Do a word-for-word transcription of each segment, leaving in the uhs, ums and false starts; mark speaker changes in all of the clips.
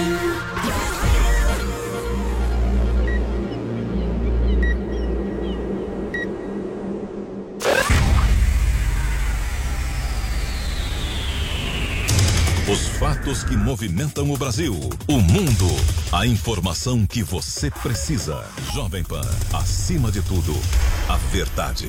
Speaker 1: Os fatos que movimentam o Brasil, o mundo, a informação que você precisa. Jovem Pan, acima de tudo, a verdade.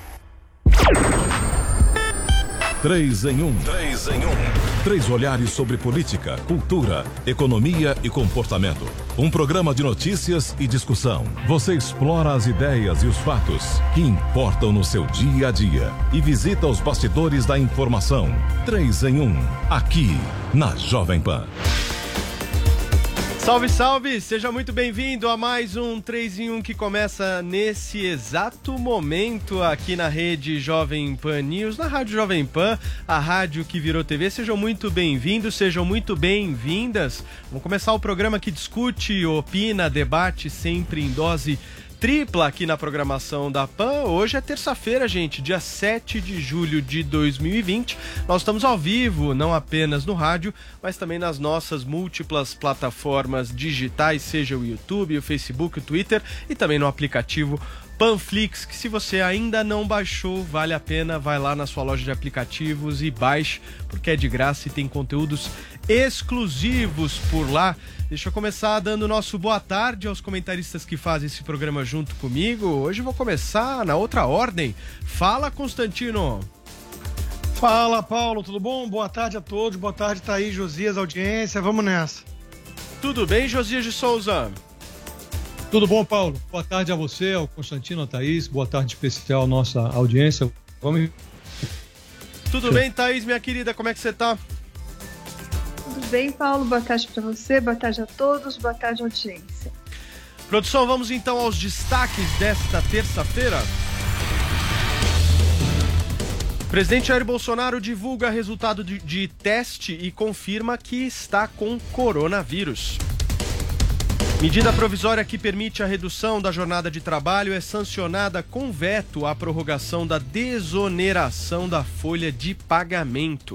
Speaker 1: Três em um. Três em um. Três olhares sobre política, cultura, economia e comportamento. Um programa de notícias e discussão. Você explora as ideias e os fatos que importam no seu dia a dia e visita os bastidores da informação. Três em um. Aqui na Jovem Pan.
Speaker 2: Salve, salve! Seja muito bem-vindo a mais um três em um que começa nesse exato momento aqui na rede Jovem Pan News, na Rádio Jovem Pan, a rádio que virou T V. Sejam muito bem-vindos, sejam muito bem-vindas. Vamos começar o programa que discute, opina, debate sempre em dose tripla aqui na programação da Pan. Hoje é terça-feira, gente, dia sete de julho de dois mil e vinte. Nós estamos ao vivo, não apenas no rádio, mas também nas nossas múltiplas plataformas digitais, seja o YouTube, o Facebook, o Twitter e também no aplicativo Panflix, que se você ainda não baixou, vale a pena, vai lá na sua loja de aplicativos e baixe, porque é de graça e tem conteúdos exclusivos por lá. Deixa eu começar dando o nosso boa tarde aos comentaristas que fazem esse programa junto comigo. Hoje eu vou começar na outra ordem. Fala, Constantino.
Speaker 3: Fala, Paulo, tudo bom? Boa tarde a todos, boa tarde, Thaís, Josias, audiência, vamos nessa.
Speaker 2: Tudo bem, Josias de Souza?
Speaker 4: Tudo bom, Paulo? Boa tarde a você, ao Constantino, a Thaís, boa tarde especial à nossa audiência. Vamos...
Speaker 2: Tudo bem, Thaís, minha querida, como é que você tá?
Speaker 5: Tudo bem, Paulo, boa tarde para você, boa tarde a todos, boa tarde, audiência.
Speaker 2: Produção, vamos então aos destaques desta terça-feira. Presidente Jair Bolsonaro divulga resultado de, de teste e confirma que está com coronavírus. Medida provisória que permite a redução da jornada de trabalho é sancionada com veto à prorrogação da desoneração da folha de pagamento.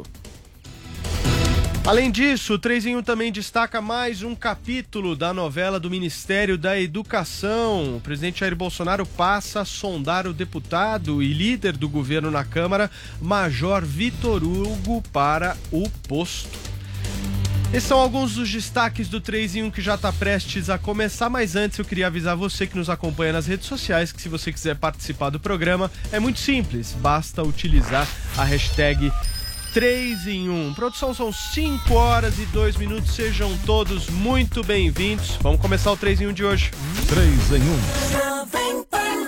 Speaker 2: Além disso, o três em um também destaca mais um capítulo da novela do Ministério da Educação. O presidente Jair Bolsonaro passa a sondar o deputado e líder do governo na Câmara, Major Vitor Hugo, para o posto. Esses são alguns dos destaques do três em um que já está prestes a começar, mas antes eu queria avisar você que nos acompanha nas redes sociais que se você quiser participar do programa é muito simples, basta utilizar a hashtag três em um. Produção, são cinco horas e dois minutos, sejam todos muito bem-vindos. Vamos começar o três em um de hoje.
Speaker 1: três em um.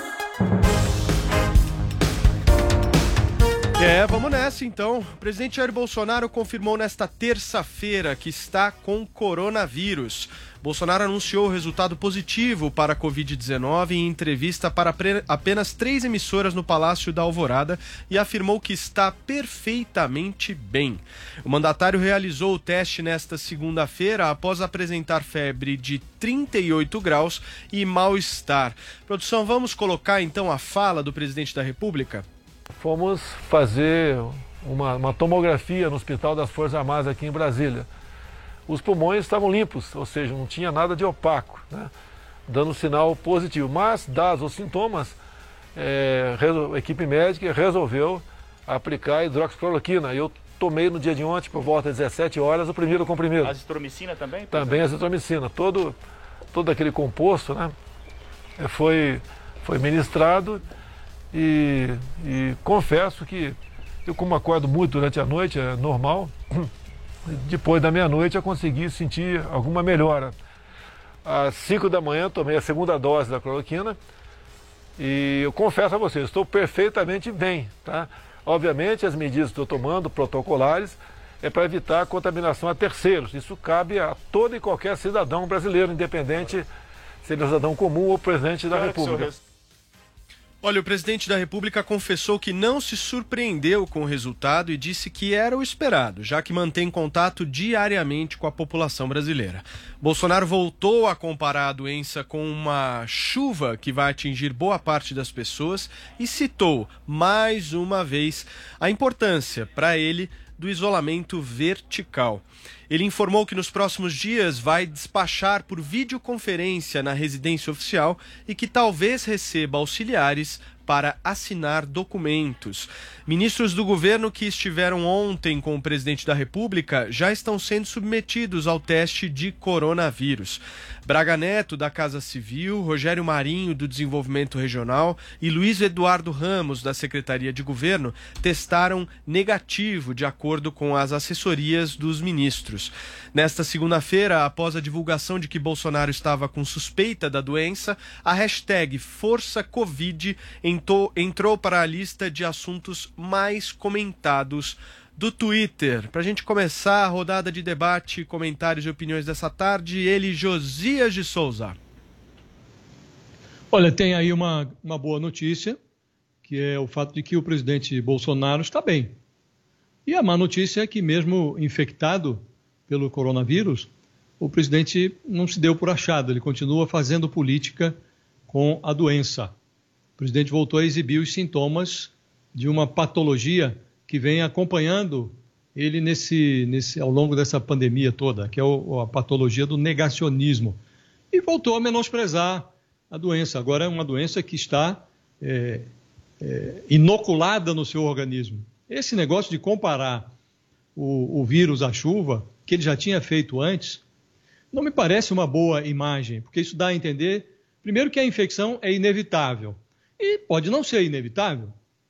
Speaker 2: É, vamos nessa então. O presidente Jair Bolsonaro confirmou nesta terça-feira que está com coronavírus. Bolsonaro anunciou o resultado positivo para a covid dezenove em entrevista para apenas três emissoras no Palácio da Alvorada e afirmou que está perfeitamente bem. O mandatário realizou o teste nesta segunda-feira após apresentar febre de trinta e oito graus e mal-estar. Produção, vamos colocar então a fala do presidente da República?
Speaker 6: Fomos fazer uma, uma tomografia no Hospital das Forças Armadas aqui em Brasília. Os pulmões estavam limpos, ou seja, não tinha nada de opaco, né? Dando sinal positivo. Mas, dados os sintomas, é, a equipe médica resolveu aplicar hidroxicloroquina. Eu tomei no dia de ontem, por volta das dezessete horas, o primeiro comprimido.
Speaker 7: Azitromicina também?
Speaker 6: Também azitromicina. Todo, todo aquele composto, né, foi, foi ministrado. E, e confesso que eu, como acordo muito durante a noite, é normal, depois da meia-noite eu consegui sentir alguma melhora. Às cinco da manhã tomei a segunda dose da cloroquina e eu confesso a vocês, estou perfeitamente bem, tá? Obviamente as medidas que estou tomando, protocolares, é para evitar a contaminação a terceiros. Isso cabe a todo e qualquer cidadão brasileiro, independente se ele é um cidadão comum ou presidente da República.
Speaker 2: Olha, o presidente da República confessou que não se surpreendeu com o resultado e disse que era o esperado, já que mantém contato diariamente com a população brasileira. Bolsonaro voltou a comparar a doença com uma chuva que vai atingir boa parte das pessoas e citou, mais uma vez, a importância para ele do isolamento vertical. Ele informou que nos próximos dias vai despachar por videoconferência na residência oficial e que talvez receba auxiliares para assinar documentos. Ministros do governo que estiveram ontem com o presidente da República já estão sendo submetidos ao teste de coronavírus. Braga Neto, da Casa Civil, Rogério Marinho, do Desenvolvimento Regional e Luiz Eduardo Ramos, da Secretaria de Governo, testaram negativo, de acordo com as assessorias dos ministros. Nesta segunda-feira, após a divulgação de que Bolsonaro estava com suspeita da doença, a hashtag Força Covid entrou para a lista de assuntos mais comentados do Twitter. Para a gente começar a rodada de debate, comentários e opiniões dessa tarde, ele, Josias de Souza.
Speaker 4: Olha, tem aí uma, uma boa notícia, que é o fato de que o presidente Bolsonaro está bem. E a má notícia é que, mesmo infectado pelo coronavírus, o presidente não se deu por achado, ele continua fazendo política com a doença. O presidente voltou a exibir os sintomas de uma patologia que vem acompanhando ele nesse, nesse, ao longo dessa pandemia toda, que é o, a patologia do negacionismo. E voltou a menosprezar a doença. Agora é uma doença que está é, é, inoculada no seu organismo. Esse negócio de comparar o, o vírus à chuva, que ele já tinha feito antes, não me parece uma boa imagem, porque isso dá a entender, primeiro, que a infecção é inevitável. E pode não ser inevitável.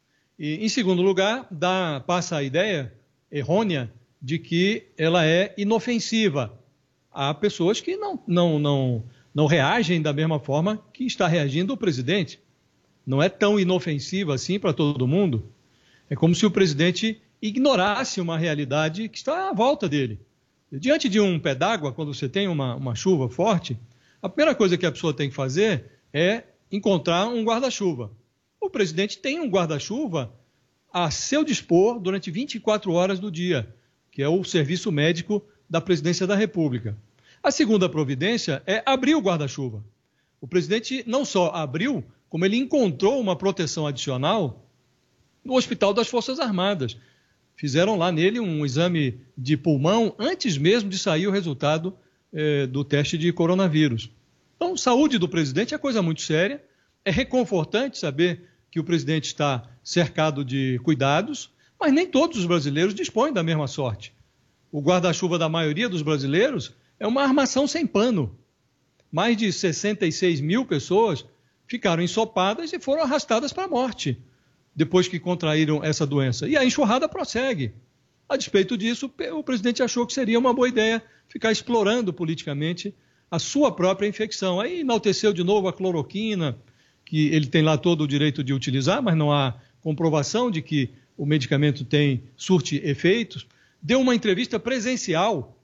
Speaker 4: E, em segundo lugar, dá, passa a ideia errônea de que ela é inofensiva. Há pessoas que não, não, não, não reagem da mesma forma que está reagindo o presidente. Não é tão inofensiva assim para todo mundo. É como se o presidente ignorasse uma realidade que está à volta dele. Diante de um pé d'água, quando você tem uma, uma chuva forte, a primeira coisa que a pessoa tem que fazer é encontrar um guarda-chuva. O presidente tem um guarda-chuva a seu dispor durante vinte e quatro horas do dia, que é o serviço médico da Presidência da República. A segunda providência é abrir o guarda-chuva. O presidente não só abriu, como ele encontrou uma proteção adicional no Hospital das Forças Armadas. Fizeram lá nele um exame de pulmão antes mesmo de sair o resultado eh, do teste de coronavírus. Então, saúde do presidente é coisa muito séria. É reconfortante saber que o presidente está cercado de cuidados, mas nem todos os brasileiros dispõem da mesma sorte. O guarda-chuva da maioria dos brasileiros é uma armação sem pano. Mais de sessenta e seis mil pessoas ficaram ensopadas e foram arrastadas para a morte depois que contraíram essa doença. E a enxurrada prossegue. A despeito disso, o presidente achou que seria uma boa ideia ficar explorando politicamente a sua própria infecção. Aí enalteceu de novo a cloroquina, que ele tem lá todo o direito de utilizar, mas não há comprovação de que o medicamento tem, surte efeitos. Deu uma entrevista presencial,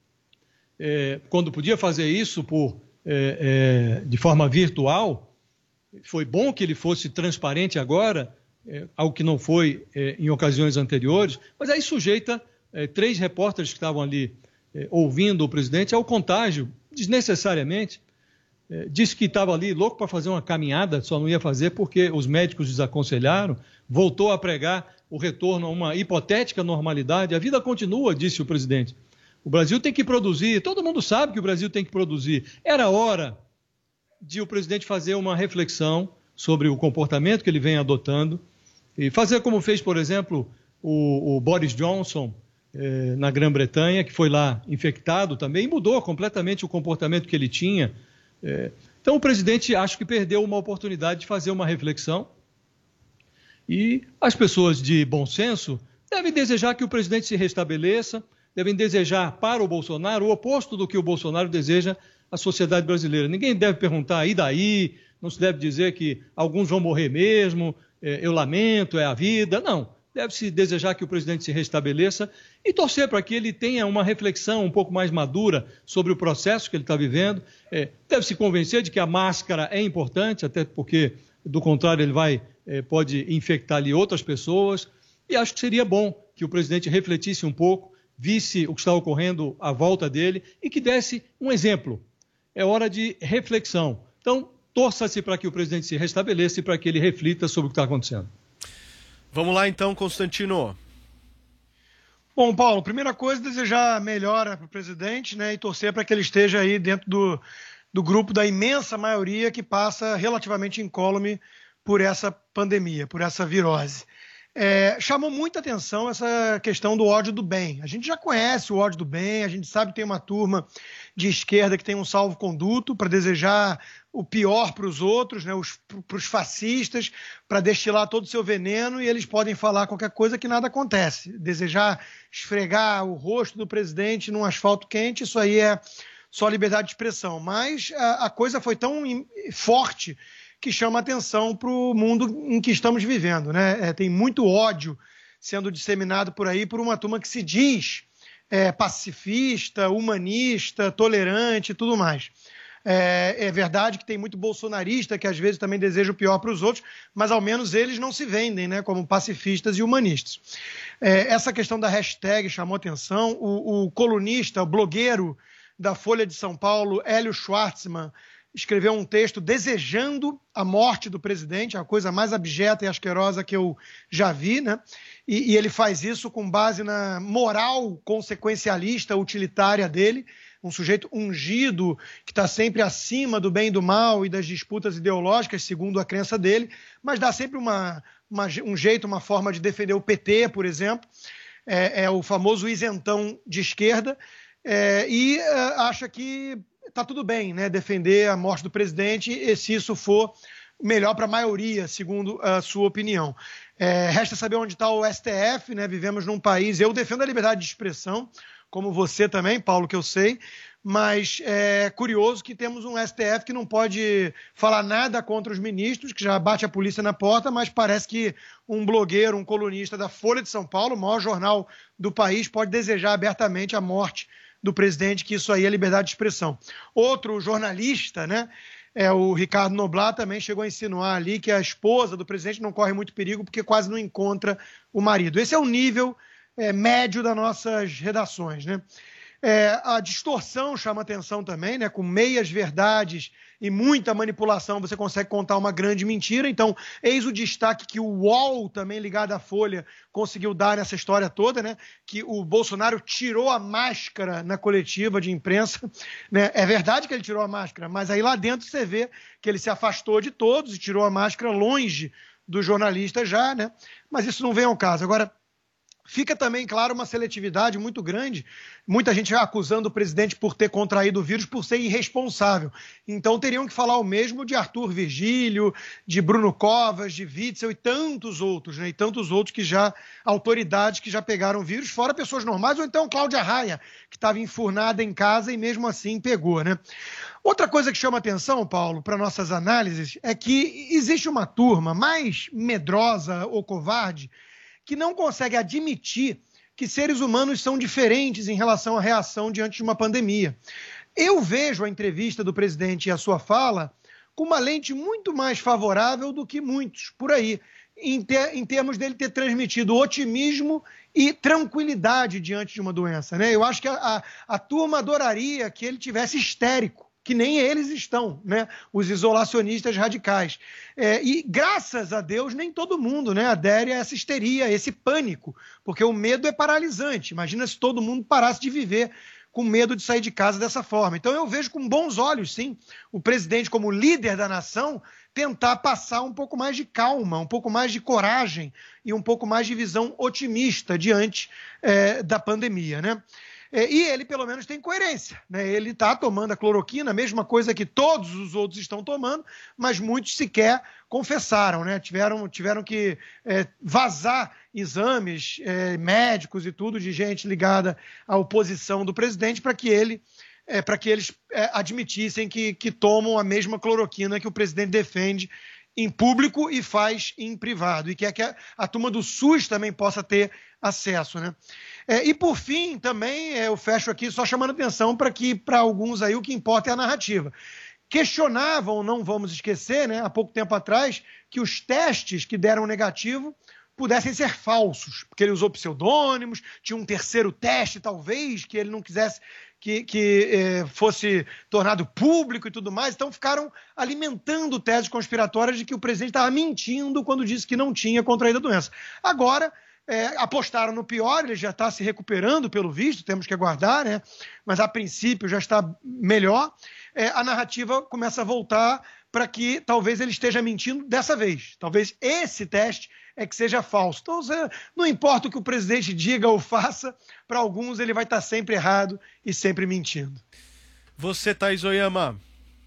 Speaker 4: é, quando podia fazer isso por, é, é, de forma virtual. Foi bom que ele fosse transparente agora, é, algo que não foi é, em ocasiões anteriores, mas aí sujeita é, três repórteres que estavam ali é, ouvindo o presidente ao contágio, desnecessariamente. É, disse que estava ali louco para fazer uma caminhada, só não ia fazer porque os médicos desaconselharam, voltou a pregar o retorno a uma hipotética normalidade. A vida continua, disse o presidente. O Brasil tem que produzir, todo mundo sabe que o Brasil tem que produzir. Era hora de o presidente fazer uma reflexão sobre o comportamento que ele vem adotando e fazer como fez, por exemplo, o, o Boris Johnson eh, na Grã-Bretanha, que foi lá infectado também e mudou completamente o comportamento que ele tinha. É, então o presidente acho que perdeu uma oportunidade de fazer uma reflexão e as pessoas de bom senso devem desejar que o presidente se restabeleça, devem desejar para o Bolsonaro o oposto do que o Bolsonaro deseja à sociedade brasileira. Ninguém deve perguntar, e daí? Não se deve dizer que alguns vão morrer mesmo, é, eu lamento, é a vida. Não, deve-se desejar que o presidente se restabeleça e torcer para que ele tenha uma reflexão um pouco mais madura sobre o processo que ele está vivendo. É, deve-se convencer de que a máscara é importante, até porque, do contrário, ele vai, é, pode infectar ali outras pessoas. E acho que seria bom que o presidente refletisse um pouco, visse o que está ocorrendo à volta dele e que desse um exemplo. É hora de reflexão. Então, torça-se para que o presidente se restabeleça e para que ele reflita sobre o que está acontecendo.
Speaker 2: Vamos lá então, Constantino.
Speaker 3: Bom, Paulo, primeira coisa, desejar melhora para o presidente, né, e torcer para que ele esteja aí dentro do, do grupo da imensa maioria que passa relativamente incólume por essa pandemia, por essa virose. É, chamou muita atenção essa questão do ódio do bem. A gente já conhece o ódio do bem, a gente sabe que tem uma turma de esquerda que tem um salvo-conduto para desejar o pior para os outros, né, para os fascistas, para destilar todo o seu veneno, e eles podem falar qualquer coisa que nada acontece. Desejar esfregar o rosto do presidente num asfalto quente, isso aí é só liberdade de expressão. Mas a, a coisa foi tão forte que chama atenção para o mundo em que estamos vivendo, né? É, tem muito ódio sendo disseminado por aí por uma turma que se diz é, pacifista, humanista, tolerante e tudo mais. É, é verdade que tem muito bolsonarista que às vezes também deseja o pior para os outros, mas ao menos eles não se vendem, né, como pacifistas e humanistas. É, essa questão da hashtag chamou atenção. O, o colunista, o blogueiro da Folha de São Paulo, Hélio Schwartzman, escreveu um texto desejando a morte do presidente, a coisa mais abjeta e asquerosa que eu já vi, né? E, e ele faz isso com base na moral consequencialista, utilitária dele, um sujeito ungido que está sempre acima do bem e do mal e das disputas ideológicas, segundo a crença dele, mas dá sempre uma, uma, um jeito, uma forma de defender o P T, por exemplo, é, é o famoso isentão de esquerda, é, e é, acha que está tudo bem, né, defender a morte do presidente, e se isso for melhor para a maioria, segundo a sua opinião. É, resta saber onde está o S T F, né? Vivemos num país, eu defendo a liberdade de expressão, como você também, Paulo, que eu sei, mas é curioso que temos um S T F que não pode falar nada contra os ministros, que já bate a polícia na porta, mas parece que um blogueiro, um colunista da Folha de São Paulo, o maior jornal do país, pode desejar abertamente a morte do presidente, que isso aí é liberdade de expressão. Outro jornalista, né, é o Ricardo Noblat, também chegou a insinuar ali que a esposa do presidente não corre muito perigo porque quase não encontra o marido. Esse é o nível é, médio das nossas redações, né? É, a distorção chama atenção também, né? Com meias verdades e muita manipulação você consegue contar uma grande mentira. Então, eis o destaque que o U O L, também ligado à Folha, conseguiu dar nessa história toda, né? Que o Bolsonaro tirou a máscara na coletiva de imprensa, né? É verdade que ele tirou a máscara, mas aí lá dentro você vê que ele se afastou de todos e tirou a máscara longe dos jornalistas já, né? Mas isso não vem ao caso. Agora, fica também, claro, uma seletividade muito grande, muita gente acusando o presidente por ter contraído o vírus por ser irresponsável. Então teriam que falar o mesmo de Arthur Virgílio, de Bruno Covas, de Witzel e tantos outros, né? E tantos outros que já, autoridades que já pegaram o vírus, fora pessoas normais, ou então Cláudia Raia, que estava enfurnada em casa e mesmo assim pegou, né? Outra coisa que chama atenção, Paulo, para nossas análises, é que existe uma turma mais medrosa ou covarde que não consegue admitir que seres humanos são diferentes em relação à reação diante de uma pandemia. Eu vejo a entrevista do presidente e a sua fala com uma lente muito mais favorável do que muitos por aí, em, ter, em termos dele ter transmitido otimismo e tranquilidade diante de uma doença, né? Eu acho que a, a, a turma adoraria que ele tivesse histérico, que nem eles estão, né? Os isolacionistas radicais. É, e, graças a Deus, nem todo mundo, né, adere a essa histeria, a esse pânico, porque o medo é paralisante. Imagina se todo mundo parasse de viver com medo de sair de casa dessa forma. Então, eu vejo com bons olhos, sim, o presidente, como líder da nação, tentar passar um pouco mais de calma, um pouco mais de coragem e um pouco mais de visão otimista diante é, da pandemia, né? E ele, pelo menos, tem coerência, né? Ele está tomando a cloroquina, a mesma coisa que todos os outros estão tomando, mas muitos sequer confessaram, né? Tiveram, tiveram que é, vazar exames é, médicos e tudo de gente ligada à oposição do presidente para que, ele, é, para que eles é, admitissem que, que tomam a mesma cloroquina que o presidente defende em público e faz em privado, e que, é que a, a turma do SUS também possa ter acesso, né? É, e por fim, também, é, eu fecho aqui só chamando atenção para que, para alguns aí, o que importa é a narrativa. Questionavam, não vamos esquecer, né, há pouco tempo atrás, que os testes que deram negativo pudessem ser falsos, porque ele usou pseudônimos, tinha um terceiro teste, talvez, que ele não quisesse que, que eh, fosse tornado público e tudo mais. Então ficaram alimentando teses conspiratórias de que o presidente estava mentindo quando disse que não tinha contraído a doença. Agora, é, apostaram no pior, ele já está se recuperando pelo visto, temos que aguardar, né? Mas a princípio já está melhor. É, a narrativa começa a voltar para que talvez ele esteja mentindo dessa vez. Talvez esse teste é que seja falso. Então, não importa o que o presidente diga ou faça, para alguns ele vai estar sempre errado e sempre mentindo.
Speaker 2: Você, Thaís Oyama.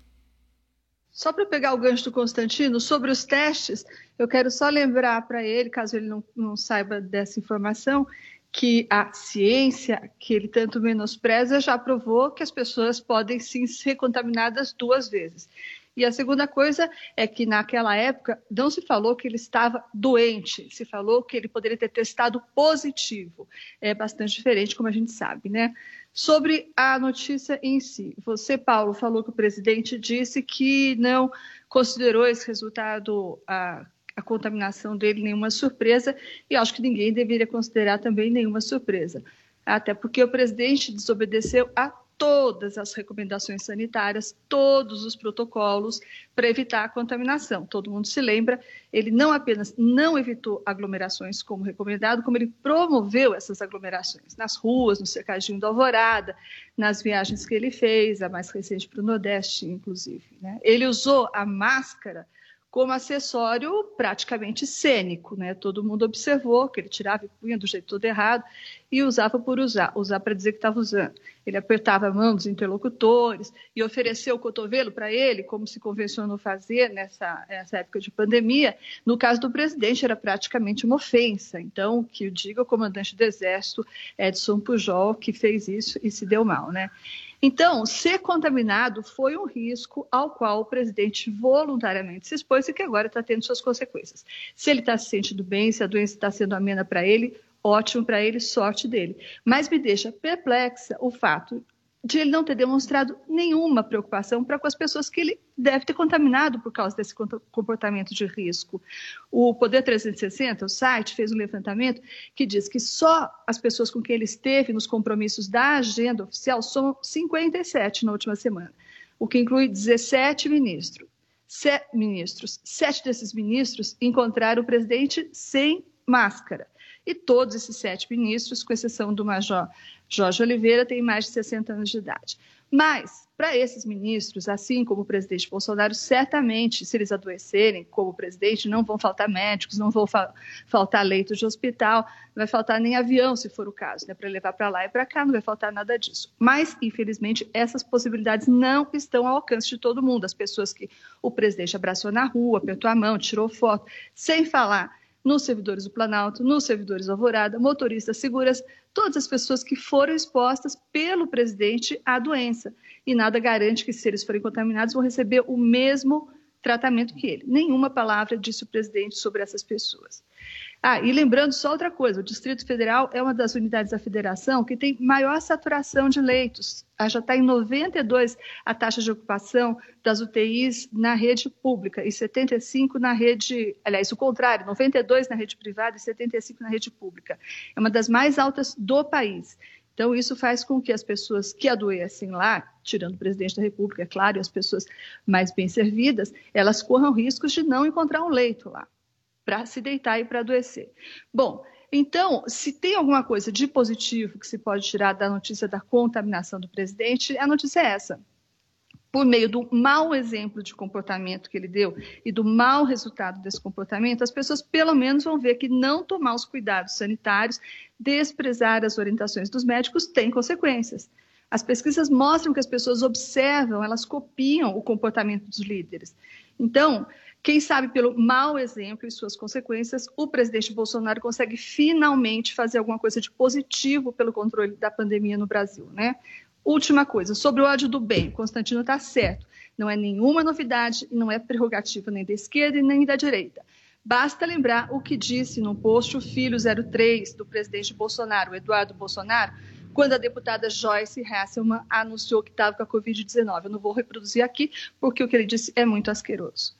Speaker 5: Só para pegar o gancho do Constantino, sobre os testes, eu quero só lembrar para ele, caso ele não, não saiba dessa informação, que a ciência, que ele tanto menospreza, já provou que as pessoas podem sim ser contaminadas duas vezes. E a segunda coisa é que naquela época não se falou que ele estava doente, se falou que ele poderia ter testado positivo. É bastante diferente, como a gente sabe, né? Sobre a notícia em si, você, Paulo, falou que o presidente disse que não considerou esse resultado, a, a contaminação dele, nenhuma surpresa, e acho que ninguém deveria considerar também nenhuma surpresa. Até porque o presidente desobedeceu a todas as recomendações sanitárias, todos os protocolos para evitar a contaminação. Todo mundo se lembra, ele não apenas não evitou aglomerações como recomendado, como ele promoveu essas aglomerações nas ruas, no cercadinho da Alvorada, nas viagens que ele fez, a mais recente para o Nordeste, inclusive, né? Ele usou a máscara como acessório praticamente cênico, né? Todo mundo observou que ele tirava e punha do jeito todo errado e usava por usar, usar para dizer que estava usando. Ele apertava a mão dos interlocutores e ofereceu o cotovelo para ele, como se convencionou fazer nessa, nessa época de pandemia. No caso do presidente, era praticamente uma ofensa. Então, que eu diga o comandante do Exército, Edson Pujol, que fez isso e se deu mal, né? Então, ser contaminado foi um risco ao qual o presidente voluntariamente se expôs e que agora está tendo suas consequências. Se ele está se sentindo bem, se a doença está sendo amena para ele, ótimo para ele, sorte dele. Mas me deixa perplexa o fato de ele não ter demonstrado nenhuma preocupação para com as pessoas que ele deve ter contaminado por causa desse comportamento de risco. O Poder trezentos e sessenta, o site, fez um levantamento que diz que só as pessoas com quem ele esteve nos compromissos da agenda oficial são cinquenta e sete na última semana, o que inclui dezessete ministros. Se, ministros. Sete desses ministros encontraram o presidente sem máscara. E todos esses sete ministros, com exceção do Major Jorge Oliveira, têm mais de sessenta anos de idade. Mas, para esses ministros, assim como o presidente Bolsonaro, certamente, se eles adoecerem como presidente, não vão faltar médicos, não vão fa- faltar leitos de hospital, não vai faltar nem avião, se for o caso, né, para levar para lá e para cá, não vai faltar nada disso. Mas, infelizmente, essas possibilidades não estão ao alcance de todo mundo. As pessoas que o presidente abraçou na rua, apertou a mão, tirou foto, sem falar nos servidores do Planalto, nos servidores da Alvorada, motoristas, seguras, todas as pessoas que foram expostas pelo presidente à doença. E nada garante que, se eles forem contaminados, vão receber o mesmo tratamento que ele. Nenhuma palavra disse o presidente sobre essas pessoas. Ah, e lembrando só outra coisa, o Distrito Federal é uma das unidades da federação que tem maior saturação de leitos. Ah, já está em noventa e dois a taxa de ocupação das U T Is na rede pública e setenta e cinco na rede, aliás, o contrário, noventa e dois na rede privada e setenta e cinco na rede pública. É uma das mais altas do país. Então, isso faz com que as pessoas que adoecem lá, tirando o presidente da República, é claro, e as pessoas mais bem servidas, elas corram riscos de não encontrar um leito lá, para se deitar e para adoecer. Bom, então, se tem alguma coisa de positivo que se pode tirar da notícia da contaminação do presidente, a notícia é essa. Por meio do mau exemplo de comportamento que ele deu e do mau resultado desse comportamento, as pessoas pelo menos vão ver que não tomar os cuidados sanitários, desprezar as orientações dos médicos, tem consequências. As pesquisas mostram que as pessoas observam, elas copiam o comportamento dos líderes. Então, quem sabe pelo mau exemplo e suas consequências, o presidente Bolsonaro consegue finalmente fazer alguma coisa de positivo pelo controle da pandemia no Brasil, né? Última coisa, sobre o ódio do bem, Constantino está certo. Não é nenhuma novidade e não é prerrogativa nem da esquerda e nem da direita. Basta lembrar o que disse no post o filho zero três do presidente Bolsonaro, o Eduardo Bolsonaro, quando a deputada Joyce Hasselmann anunciou que estava com a covid dezenove. Eu não vou reproduzir aqui, porque o que ele disse é muito asqueroso.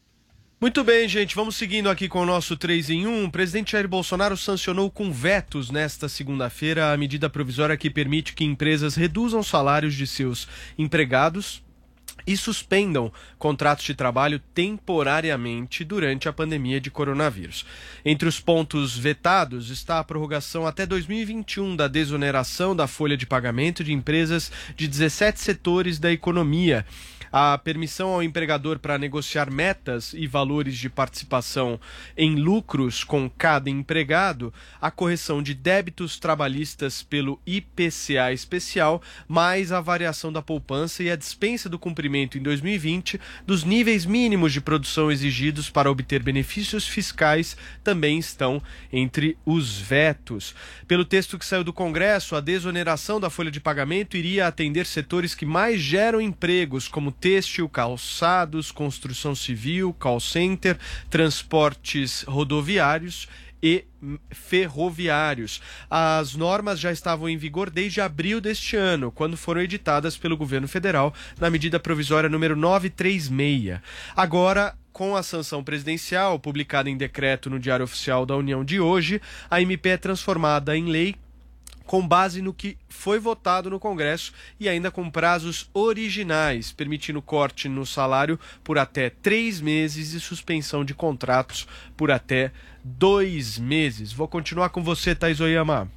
Speaker 2: Muito bem, gente, vamos seguindo aqui com o nosso três em um. O presidente Jair Bolsonaro sancionou com vetos nesta segunda-feira a medida provisória que permite que empresas reduzam os salários de seus empregados e suspendam contratos de trabalho temporariamente durante a pandemia de coronavírus. Entre os pontos vetados está a prorrogação até dois mil e vinte e um da desoneração da folha de pagamento de empresas de dezessete setores da economia, a permissão ao empregador para negociar metas e valores de participação em lucros com cada empregado, a correção de débitos trabalhistas pelo I P C A especial, mais a variação da poupança e a dispensa do cumprimento em dois mil e vinte dos níveis mínimos de produção exigidos para obter benefícios fiscais também estão entre os vetos. Pelo texto que saiu do Congresso, a desoneração da folha de pagamento iria atender setores que mais geram empregos, como têxtil, calçados, construção civil, call center, transportes rodoviários e ferroviários. As normas já estavam em vigor desde abril deste ano, quando foram editadas pelo governo federal na medida provisória número novecentos e trinta e seis. Agora, com a sanção presidencial, publicada em decreto no Diário Oficial da União de hoje, a M P é transformada em lei com base no que foi votado no Congresso e ainda com prazos originais, permitindo corte no salário por até três meses e suspensão de contratos por até dois meses. Vou continuar com você, Thaís Oyama.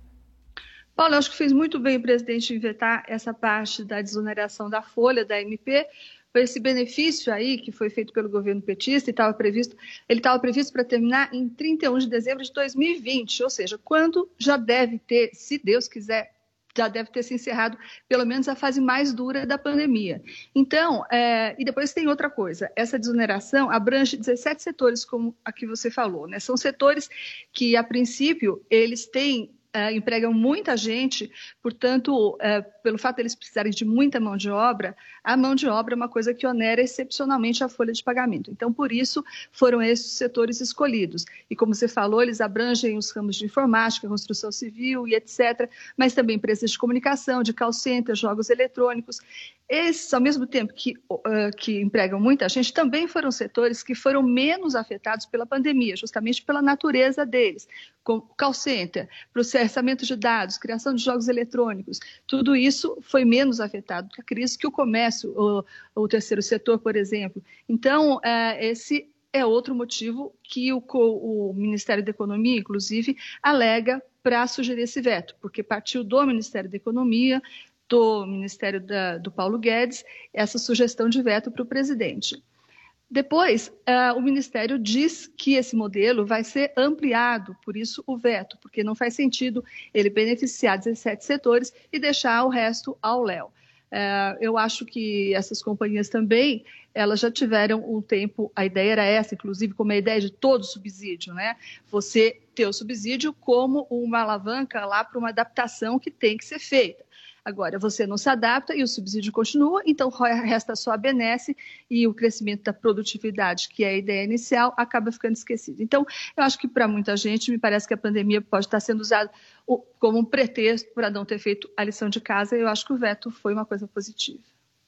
Speaker 5: Paulo, eu acho que fez muito bem o presidente em vetar essa parte da desoneração da folha da M P. Esse benefício aí que foi feito pelo governo petista e estava previsto, ele estava previsto para terminar em trinta e um de dezembro de dois mil e vinte, ou seja, quando já deve ter, se Deus quiser, já deve ter se encerrado pelo menos a fase mais dura da pandemia. Então, é, e depois tem outra coisa, essa desoneração abrange dezessete setores, como a que você falou, né? São setores que, a princípio, eles têm Uh, empregam muita gente, portanto, uh, pelo fato de eles precisarem de muita mão de obra, a mão de obra é uma coisa que onera excepcionalmente a folha de pagamento. Então, por isso, foram esses os setores escolhidos. E como você falou, eles abrangem os ramos de informática, construção civil e etcétera, mas também empresas de comunicação, de call center, jogos eletrônicos. Esses, ao mesmo tempo que, uh, que empregam muita gente, também foram setores que foram menos afetados pela pandemia, justamente pela natureza deles, como call center, processamento de dados, criação de jogos eletrônicos. Tudo isso foi menos afetado pela crise que o comércio, o, o terceiro setor, por exemplo. Então, uh, esse é outro motivo que o, o Ministério da Economia, inclusive, alega para sugerir esse veto, porque partiu do Ministério da Economia, do Ministério da, do Paulo Guedes, essa sugestão de veto para o presidente. Depois, uh, o Ministério diz que esse modelo vai ser ampliado, por isso o veto, porque não faz sentido ele beneficiar dezessete setores e deixar o resto ao léu. Uh, eu acho que essas companhias também, elas já tiveram um tempo, a ideia era essa, inclusive como a ideia de todo subsídio, né? Você ter o subsídio como uma alavanca lá para uma adaptação que tem que ser feita. Agora, você não se adapta e o subsídio continua, então resta só a benesse e o crescimento da produtividade, que é a ideia inicial, acaba ficando esquecido. Então, eu acho que para muita gente, me parece que a pandemia pode estar sendo usada como um pretexto para não ter feito a lição de casa, e eu acho que o veto foi uma coisa positiva.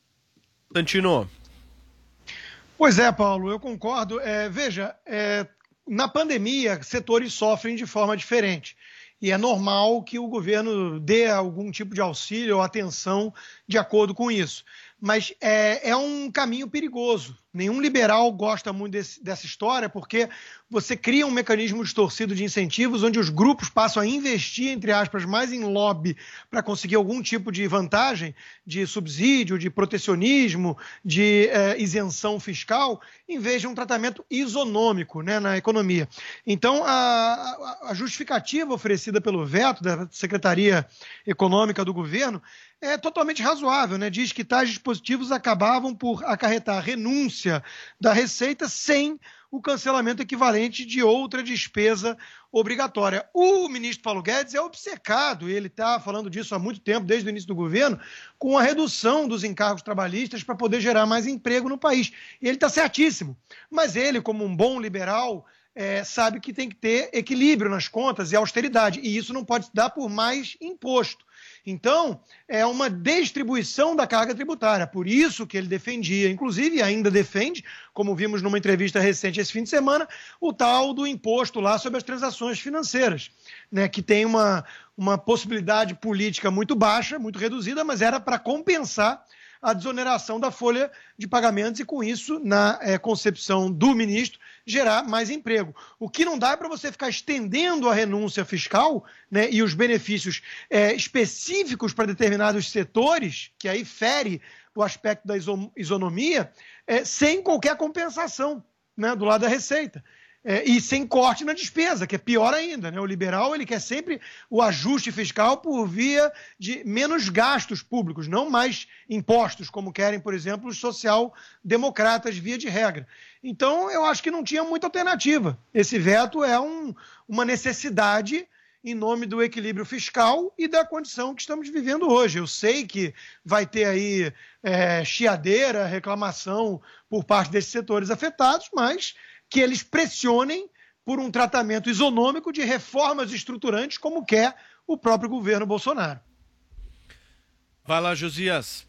Speaker 2: Santino.
Speaker 3: Pois é, Paulo, eu concordo. É, veja, é, na pandemia, setores sofrem de forma diferente. E é normal que o governo dê algum tipo de auxílio ou atenção de acordo com isso. Mas é, é um caminho perigoso. Nenhum liberal gosta muito desse, dessa história, porque você cria um mecanismo distorcido de incentivos onde os grupos passam a investir, entre aspas, mais em lobby para conseguir algum tipo de vantagem, de subsídio, de protecionismo, de é, isenção fiscal, em vez de um tratamento isonômico, né, na economia. Então, a, a justificativa oferecida pelo veto da Secretaria Econômica do governo é totalmente razoável, né? Diz que tais dispositivos acabavam por acarretar renúncia da Receita sem o cancelamento equivalente de outra despesa obrigatória. O ministro Paulo Guedes é obcecado, e ele está falando disso há muito tempo, desde o início do governo, com a redução dos encargos trabalhistas para poder gerar mais emprego no país. E ele está certíssimo. Mas ele, como um bom liberal, é, sabe que tem que ter equilíbrio nas contas e austeridade, e isso não pode se dar por mais imposto. Então, é uma distribuição da carga tributária. Por isso que ele defendia, inclusive ainda defende, como vimos numa entrevista recente esse fim de semana, o tal do imposto lá sobre as transações financeiras, né, que tem uma, uma possibilidade política muito baixa, muito reduzida, mas era para compensar a desoneração da folha de pagamentos e, com isso, na é, concepção do ministro, gerar mais emprego. O que não dá é para você ficar estendendo a renúncia fiscal, né, e os benefícios é, específicos para determinados setores, que aí fere o aspecto da isonomia, é, sem qualquer compensação, né, do lado da receita. É, e sem corte na despesa, que é pior ainda, né? O liberal ele quer sempre o ajuste fiscal por via de menos gastos públicos, não mais impostos, como querem, por exemplo, os social-democratas, via de regra. Então, eu acho que não tinha muita alternativa. Esse veto é um, uma necessidade em nome do equilíbrio fiscal e da condição que estamos vivendo hoje. Eu sei que vai ter aí é, chiadeira, reclamação por parte desses setores afetados, mas que eles pressionem por um tratamento isonômico de reformas estruturantes, como quer o próprio governo Bolsonaro.
Speaker 2: Vai lá, Josias.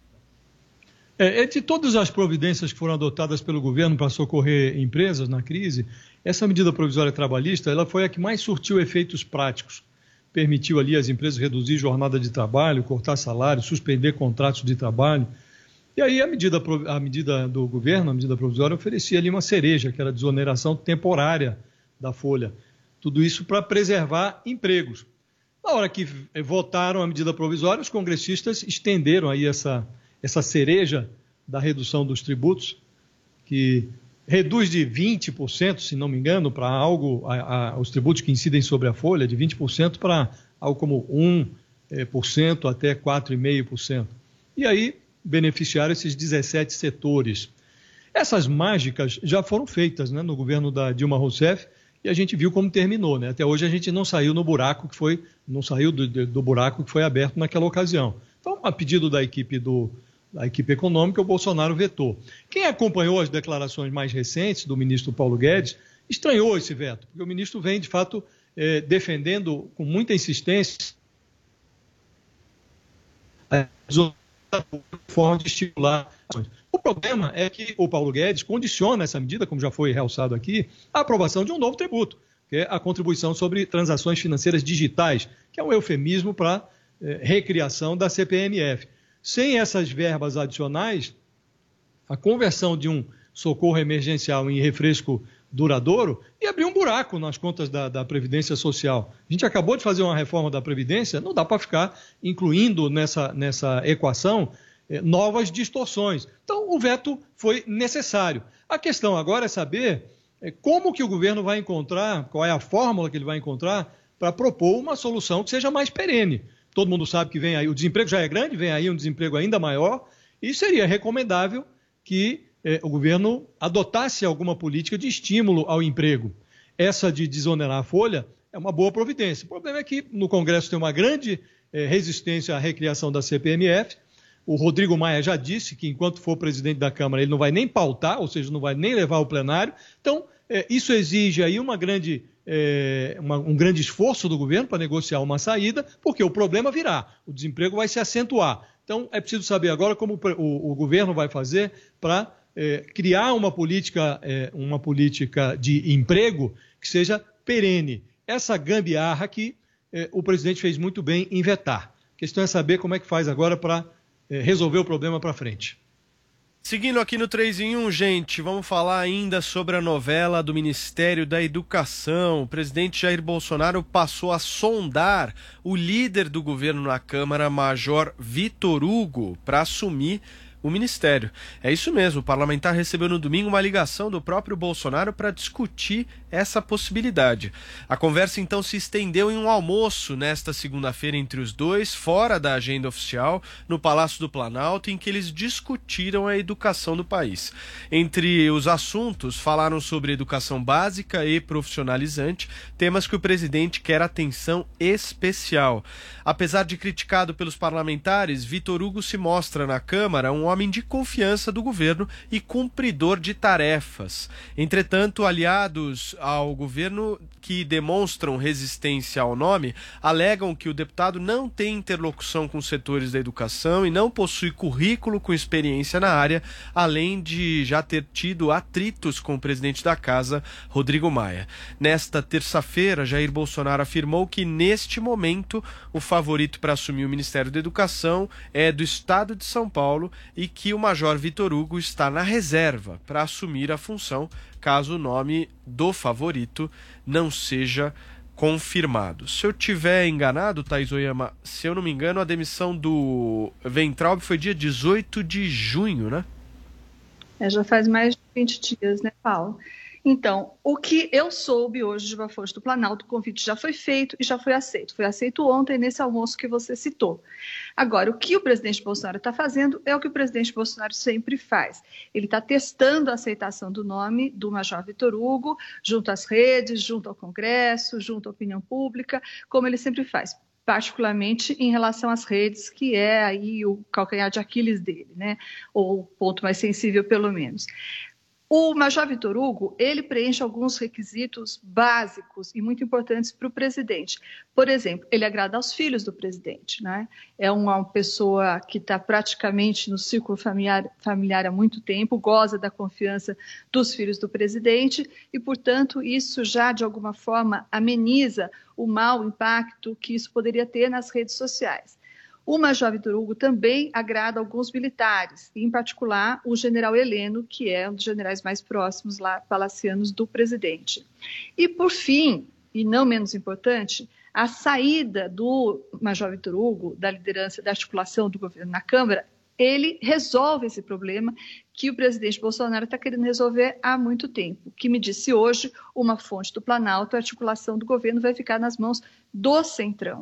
Speaker 4: É, de todas as providências que foram adotadas pelo governo para socorrer empresas na crise, essa medida provisória trabalhista ela foi a que mais surtiu efeitos práticos. Permitiu ali às empresas reduzir jornada de trabalho, cortar salário, suspender contratos de trabalho. E aí a medida, a medida do governo, a medida provisória, oferecia ali uma cereja, que era a desoneração temporária da folha. Tudo isso para preservar empregos. Na hora que votaram a medida provisória, os congressistas estenderam aí essa, essa cereja da redução dos tributos, que reduz de vinte por cento, se não me engano, para algo, a, a, os tributos que incidem sobre a folha, de vinte por cento para algo como um por cento até quatro vírgula cinco por cento. E aí beneficiaram esses dezessete setores. Essas mágicas já foram feitas, né, no governo da Dilma Rousseff e a gente viu como terminou, né? Até hoje a gente não saiu no buraco que foi, não saiu do, do buraco que foi aberto naquela ocasião. Então, a pedido da equipe, do, da equipe econômica, o Bolsonaro vetou. Quem acompanhou as declarações mais recentes do ministro Paulo Guedes estranhou esse veto, porque o ministro vem, de fato, eh, defendendo com muita insistência a forma de estimular ações. O problema é que o Paulo Guedes condiciona essa medida, como já foi realçado aqui, a aprovação de um novo tributo, que é a contribuição sobre transações financeiras digitais, que é um eufemismo para eh, recriação da C P M F. Sem essas verbas adicionais, a conversão de um socorro emergencial em refresco duradouro ia abrir um buraco nas contas da, da Previdência Social. A gente acabou de fazer uma reforma da Previdência, não dá para ficar incluindo nessa, nessa equação eh, novas distorções. Então, o veto foi necessário. A questão agora é saber eh, como que o governo vai encontrar, qual é a fórmula que ele vai encontrar para propor uma solução que seja mais perene. Todo mundo sabe que vem aí, o desemprego já é grande, vem aí um desemprego ainda maior, e seria recomendável que eh, o governo adotasse alguma política de estímulo ao emprego. Essa de desonerar a folha é uma boa providência. O problema é que no Congresso tem uma grande eh, resistência à recriação da C P M F. O Rodrigo Maia já disse que enquanto for presidente da Câmara ele não vai nem pautar, ou seja, não vai nem levar ao plenário. Então, eh, isso exige aí uma grande, eh, uma, um grande esforço do governo para negociar uma saída, porque o problema virá, o desemprego vai se acentuar. Então, é preciso saber agora como o, o governo vai fazer para eh, criar uma política, eh, uma política de emprego que seja perene. Essa gambiarra que eh, o presidente fez muito bem em vetar. A questão é saber como é que faz agora para eh, resolver o problema para frente.
Speaker 2: Seguindo aqui no três em um, gente, vamos falar ainda sobre a novela do Ministério da Educação. O presidente Jair Bolsonaro passou a sondar o líder do governo na Câmara, Major Vitor Hugo, para assumir o ministério. É isso mesmo, o parlamentar recebeu no domingo uma ligação do próprio Bolsonaro para discutir essa possibilidade. A conversa então se estendeu em um almoço nesta segunda-feira entre os dois, fora da agenda oficial, no Palácio do Planalto, em que eles discutiram a educação do país. Entre os assuntos, falaram sobre educação básica e profissionalizante, temas que o presidente quer atenção especial. Apesar de criticado pelos parlamentares, Vitor Hugo se mostra na Câmara um homem de confiança do governo e cumpridor de tarefas. Entretanto, aliados ao governo que demonstram resistência ao nome alegam que o deputado não tem interlocução com setores da educação e não possui currículo com experiência na área, além de já ter tido atritos com o presidente da casa, Rodrigo Maia. Nesta terça-feira, Jair Bolsonaro afirmou que, neste momento, o favorito para assumir o Ministério da Educação é do estado de São Paulo e que o Major Vitor Hugo está na reserva para assumir a função, caso o nome do favorito não seja confirmado. Se eu tiver enganado, Thaís Oyama, se eu não me engano, a demissão do Weintraub foi dia dezoito de junho, né?
Speaker 5: É, já faz mais de vinte dias, né, Paulo? Então, o que eu soube hoje de uma fonte do Planalto, o convite já foi feito e já foi aceito. Foi aceito ontem nesse almoço que você citou. Agora, o que o presidente Bolsonaro está fazendo é o que o presidente Bolsonaro sempre faz. Ele está testando a aceitação do nome do Major Vitor Hugo, junto às redes, junto ao Congresso, junto à opinião pública, como ele sempre faz. Particularmente em relação às redes, que é aí o calcanhar de Aquiles dele, né? Ou o ponto mais sensível, pelo menos. O Major Vitor Hugo, ele preenche alguns requisitos básicos e muito importantes para o presidente. Por exemplo, ele agrada aos filhos do presidente, né? É uma pessoa que está praticamente no círculo familiar, familiar há muito tempo, goza da confiança dos filhos do presidente e, portanto, isso já, de alguma forma, ameniza o mau impacto que isso poderia ter nas redes sociais. O Major Vitor Hugo também agrada alguns militares, em particular o general Heleno, que é um dos generais mais próximos lá, palacianos do presidente. E, por fim, e não menos importante, a saída do Major Vitor Hugo, da liderança, da articulação do governo na Câmara, ele resolve esse problema que o presidente Bolsonaro está querendo resolver há muito tempo. Que me disse hoje uma fonte do Planalto, a articulação do governo vai ficar nas mãos do Centrão.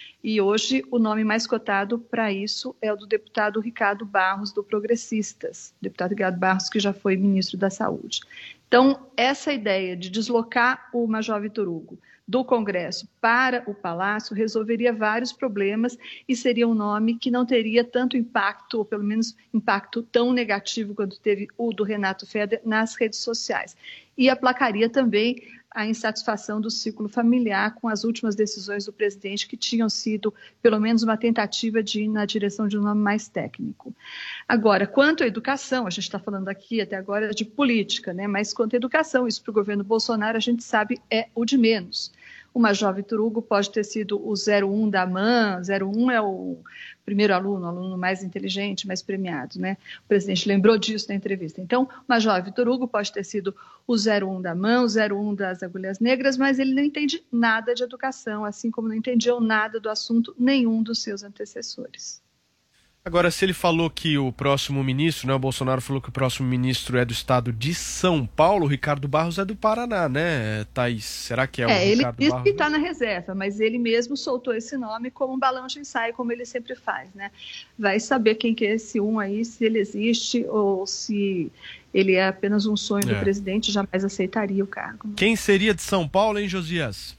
Speaker 5: E hoje o nome mais cotado para isso é o do deputado Ricardo Barros, do Progressistas. Deputado Ricardo Barros, que já foi ministro da Saúde. Então, essa ideia de deslocar o Major Vitor Hugo do Congresso para o Palácio resolveria vários problemas e seria um nome que não teria tanto impacto, ou pelo menos impacto tão negativo quanto teve o do Renato Feder nas redes sociais. E aplacaria também a insatisfação do círculo familiar com as últimas decisões do presidente, que tinham sido, pelo menos, uma tentativa de ir na direção de um nome mais técnico. Agora, quanto à educação, a gente está falando aqui até agora de política, né? Mas quanto à educação, isso para o governo Bolsonaro, a gente sabe, é o de menos. O Major Vitor Hugo pode ter sido o zero um da AMAN, zero um é o primeiro aluno, o aluno mais inteligente, mais premiado, né? O presidente lembrou disso na entrevista. Então, o Major Vitor Hugo pode ter sido o zero um da AMAN, o zero um das Agulhas Negras, mas ele não entende nada de educação, assim como não entendiam nada do assunto nenhum dos seus antecessores.
Speaker 2: Agora, se ele falou que o próximo ministro, né, o Bolsonaro falou que o próximo ministro é do estado de São Paulo, o Ricardo Barros é do Paraná, né, Thaís? Será que é o
Speaker 5: é,
Speaker 2: Ricardo
Speaker 5: ele
Speaker 2: Barros?
Speaker 5: Ele está na reserva, mas ele mesmo soltou esse nome como um balão de ensaio, como ele sempre faz, né? Vai saber quem que é esse um aí, se ele existe ou se ele é apenas um sonho é. do presidente, jamais aceitaria o cargo. Né?
Speaker 2: Quem seria de São Paulo, hein, Josias?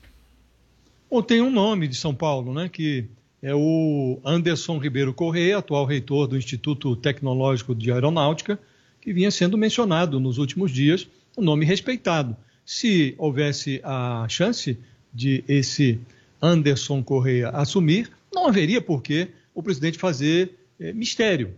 Speaker 4: Bom, tem um nome de São Paulo, né, que é o Anderson Ribeiro Corrêa, atual reitor do Instituto Tecnológico de Aeronáutica, que vinha sendo mencionado nos últimos dias, um nome respeitado. Se houvesse a chance de esse Anderson Corrêa assumir, não haveria por que o presidente fazer é, mistério.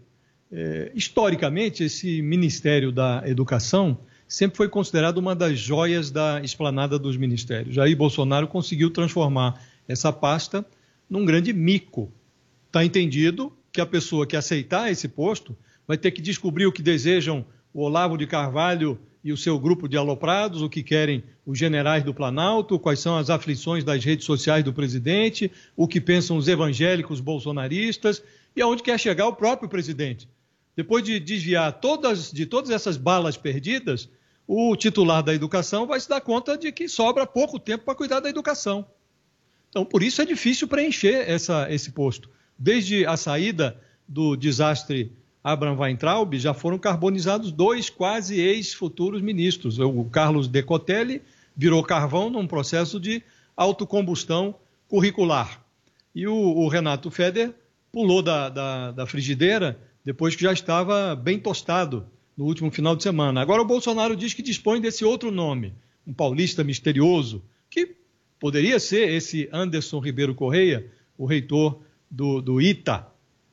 Speaker 4: É, historicamente, esse Ministério da Educação sempre foi considerado uma das joias da esplanada dos ministérios. Jair Bolsonaro conseguiu transformar essa pasta num grande mico. Está entendido que a pessoa que aceitar esse posto vai ter que descobrir o que desejam o Olavo de Carvalho e o seu grupo de aloprados, o que querem os generais do Planalto, quais são as aflições das redes sociais do presidente, o que pensam os evangélicos bolsonaristas e aonde quer chegar o próprio presidente. Depois de desviar todas, de todas essas balas perdidas, o titular da educação vai se dar conta de que sobra pouco tempo para cuidar da educação. Então, por isso é difícil preencher essa, esse posto. Desde a saída do desastre Abraham Weintraub, já foram carbonizados dois quase ex-futuros ministros. O Carlos Decotelli virou carvão num processo de autocombustão curricular. E o, o Renato Feder pulou da, da, da frigideira depois que já estava bem tostado no último final de semana. Agora o Bolsonaro diz que dispõe desse outro nome, um paulista misterioso, que poderia ser esse Anderson Ribeiro Correia, o reitor do, do I T A.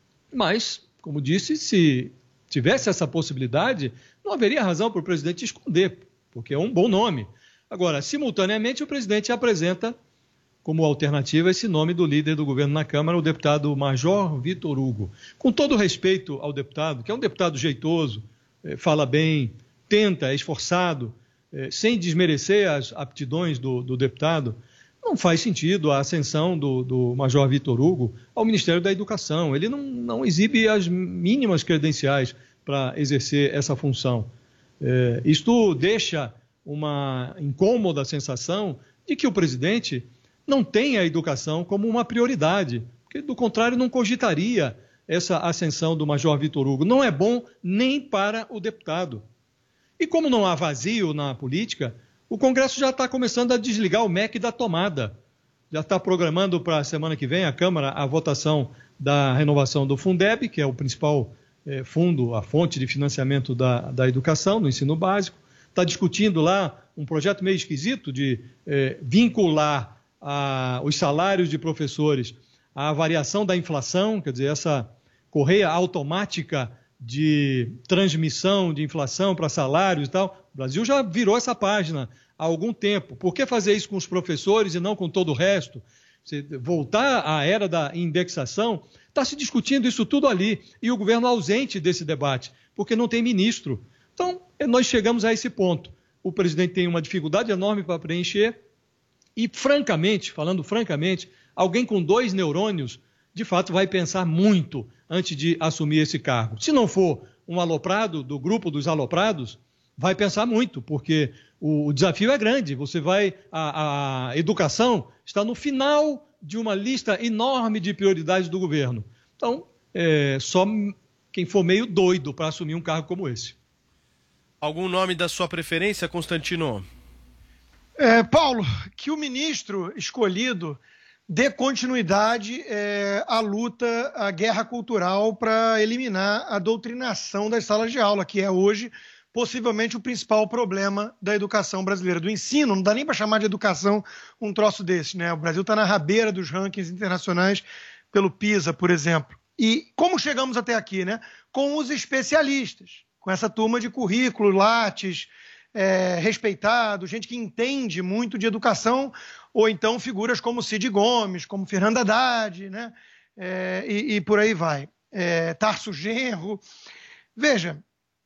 Speaker 4: Mas, como disse, se tivesse essa possibilidade, não haveria razão para o presidente esconder, porque é um bom nome. Agora, simultaneamente, o presidente apresenta como alternativa esse nome do líder do governo na Câmara, o deputado Major Vitor Hugo. Com todo respeito ao deputado, que é um deputado jeitoso, fala bem, tenta, é esforçado, sem desmerecer as aptidões do, do deputado, não faz sentido a ascensão do, do Major Vitor Hugo ao Ministério da Educação. Ele não, não exibe as mínimas credenciais para exercer essa função. É, isto deixa uma incômoda sensação de que o presidente não tem a educação como uma prioridade, porque, do contrário, não cogitaria essa ascensão do Major Vitor Hugo. Não é bom nem para o deputado. E como não há vazio na política, o Congresso já está começando a desligar o M E C da tomada. Já está programando para a semana que vem a Câmara a votação da renovação do Fundeb, que é o principal eh, fundo, a fonte de financiamento da, da educação, no ensino básico. Está discutindo lá um projeto meio esquisito de eh, vincular a, os salários de professores à variação da inflação, quer dizer, essa correia automática de transmissão de inflação para salários e tal. O Brasil já virou essa página há algum tempo. Por que fazer isso com os professores e não com todo o resto? Se voltar à era da indexação, está se discutindo isso tudo ali, e o governo ausente desse debate, porque não tem ministro. Então, nós chegamos a esse ponto. O presidente tem uma dificuldade enorme para preencher e, francamente, falando francamente, alguém com dois neurônios, de fato, vai pensar muito antes de assumir esse cargo. Se não for um aloprado do grupo dos aloprados, vai pensar muito, porque o, o desafio é grande. Você vai, a, a educação está no final de uma lista enorme de prioridades do governo. Então, é, só quem for meio doido para assumir um cargo como esse.
Speaker 2: Algum nome da sua preferência, Constantino?
Speaker 3: É, Paulo, que o ministro escolhido dê continuidade é, à luta, à guerra cultural para eliminar a doutrinação das salas de aula, que é hoje possivelmente o principal problema da educação brasileira, do ensino. Não dá nem para chamar de educação um troço desse, né? O Brasil está na rabeira dos rankings internacionais pelo PISA, por exemplo. E como chegamos até aqui, né? Com os especialistas, com essa turma de currículo, Lattes, é, respeitado, gente que entende muito de educação, ou então figuras como Cid Gomes, como Fernando Haddad, né? É, e, e por aí vai. É, Tarso Genro. Veja,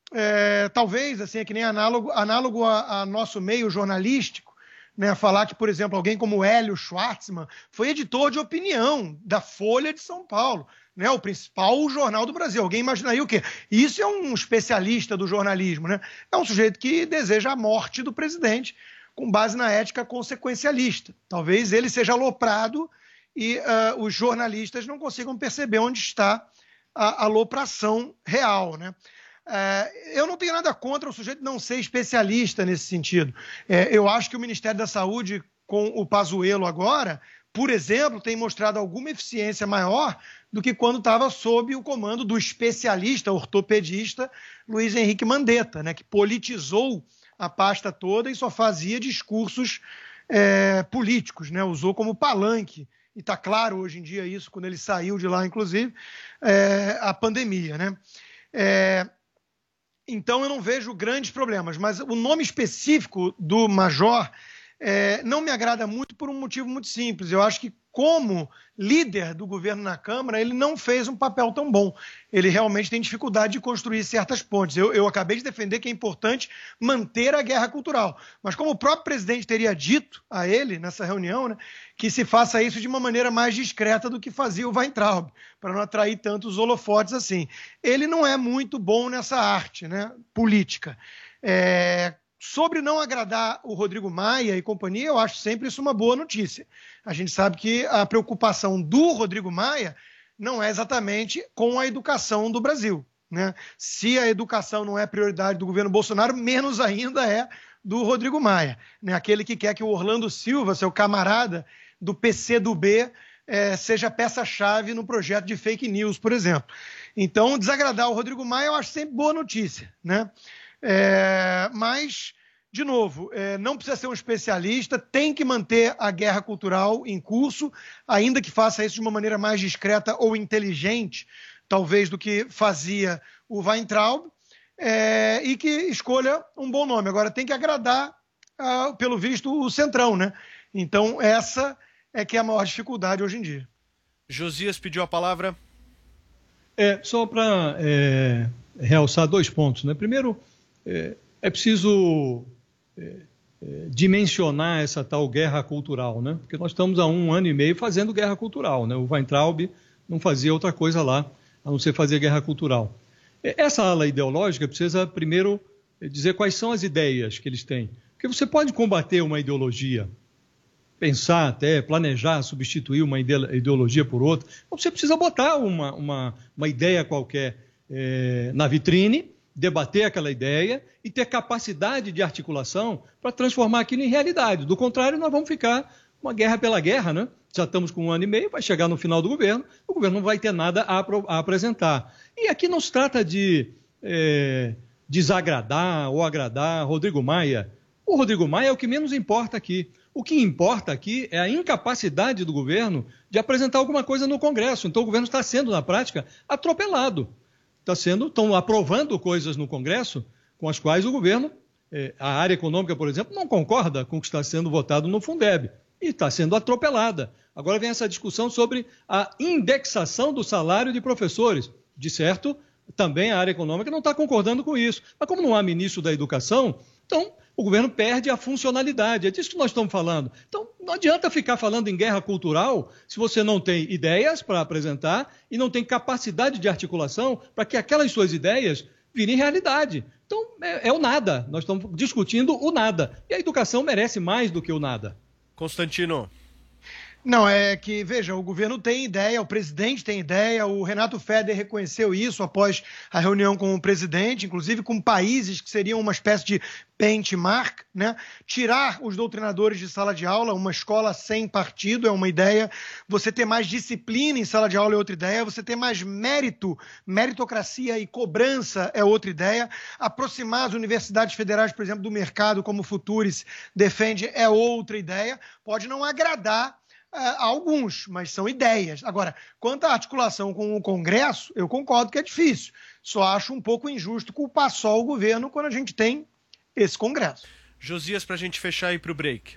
Speaker 3: é, talvez, assim, é que nem análogo, análogo a, a nosso meio jornalístico, né? Falar que, por exemplo, alguém como Hélio Schwartzman foi editor de opinião da Folha de São Paulo, né, o principal jornal do Brasil. Alguém imaginaria o quê? Isso é um especialista do jornalismo, né? É um sujeito que deseja a morte do presidente com base na ética consequencialista. Talvez ele seja aloprado e uh, os jornalistas não consigam perceber onde está a alopração real, né? Uh, eu não tenho nada contra o sujeito não ser especialista nesse sentido. Uh, eu acho que o Ministério da Saúde, com o Pazuello agora, por exemplo, tem mostrado alguma eficiência maior do que quando estava sob o comando do especialista ortopedista Luiz Henrique Mandetta, né, que politizou a pasta toda e só fazia discursos é, políticos, né, usou como palanque, e está claro hoje em dia isso, quando ele saiu de lá, inclusive, é, a pandemia, né? É, então eu não vejo grandes problemas, mas o nome específico do Major É, não me agrada muito por um motivo muito simples. Eu acho que, como líder do governo na Câmara, ele não fez um papel tão bom. Ele realmente tem dificuldade de construir certas pontes. Eu, eu acabei de defender que é importante manter a guerra cultural. Mas como o próprio presidente teria dito a ele, nessa reunião, né, que se faça isso de uma maneira mais discreta do que fazia o Weintraub, para não atrair tantos holofotes assim. Ele não é muito bom nessa arte, né, política. É... Sobre não agradar o Rodrigo Maia e companhia, eu acho sempre isso uma boa notícia. A gente sabe que a preocupação do Rodrigo Maia não é exatamente com a educação do Brasil, né? Se a educação não é prioridade do governo Bolsonaro, menos ainda é do Rodrigo Maia, né? Aquele que quer que o Orlando Silva, seu camarada do P C do B, é, seja peça-chave no projeto de fake news, por exemplo. Então, desagradar o Rodrigo Maia eu acho sempre boa notícia, né? É, mas, de novo, é, não precisa ser um especialista, tem que manter a guerra cultural em curso, ainda que faça isso de uma maneira mais discreta ou inteligente, talvez, do que fazia o Weintraub, é, e que escolha um bom nome. Agora, tem que agradar, ah, pelo visto, o Centrão, né? Então, essa é que é a maior dificuldade hoje em dia.
Speaker 2: Josias pediu a palavra.
Speaker 4: É, só para é, realçar dois pontos, né? Primeiro, é, é preciso é, é, dimensionar essa tal guerra cultural, né? Porque nós estamos há um ano e meio fazendo guerra cultural, né? O Weintraub não fazia outra coisa lá, a não ser fazer guerra cultural. Essa ala ideológica precisa primeiro dizer quais são as ideias que eles têm. Porque você pode combater uma ideologia, pensar até, planejar, substituir uma ideologia por outra, ou você precisa botar uma, uma, uma ideia qualquer é, na vitrine, debater aquela ideia e ter capacidade de articulação para transformar aquilo em realidade. Do contrário, nós vamos ficar uma guerra pela guerra, né? Já estamos com um ano e meio, vai chegar no final do governo, o governo não vai ter nada a, a apresentar. E aqui não se trata de é, desagradar ou agradar Rodrigo Maia. O Rodrigo Maia é o que menos importa aqui. O que importa aqui é a incapacidade do governo de apresentar alguma coisa no Congresso. Então o governo está sendo, na prática, atropelado. Está sendo, estão aprovando coisas no Congresso com as quais o governo, eh, a área econômica, por exemplo, não concorda com o que está sendo votado no Fundeb. E está sendo atropelada. Agora vem essa discussão sobre a indexação do salário de professores. De certo, também a área econômica não está concordando com isso. Mas como não há ministro da Educação, então o governo perde a funcionalidade. É disso que nós estamos falando. Então, não adianta ficar falando em guerra cultural se você não tem ideias para apresentar e não tem capacidade de articulação para que aquelas suas ideias virem realidade. Então, é, é o nada. Nós estamos discutindo o nada. E a educação merece mais do que o nada.
Speaker 2: Constantino.
Speaker 3: Não, é que, veja, o governo tem ideia, o presidente tem ideia, o Renato Feder reconheceu isso após a reunião com o presidente, inclusive com países que seriam uma espécie de benchmark, né? Tirar os doutrinadores de sala de aula, uma escola sem partido é uma ideia, você ter mais disciplina em sala de aula é outra ideia, você ter mais mérito, meritocracia e cobrança é outra ideia, aproximar as universidades federais, por exemplo, do mercado, como o Futuris defende, é outra ideia, pode não agradar a alguns, mas são ideias. Agora, quanto à articulação com o Congresso, eu concordo que é difícil. Só acho um pouco injusto culpar só o governo quando a gente tem esse Congresso.
Speaker 2: Josias, para a gente fechar aí para o break.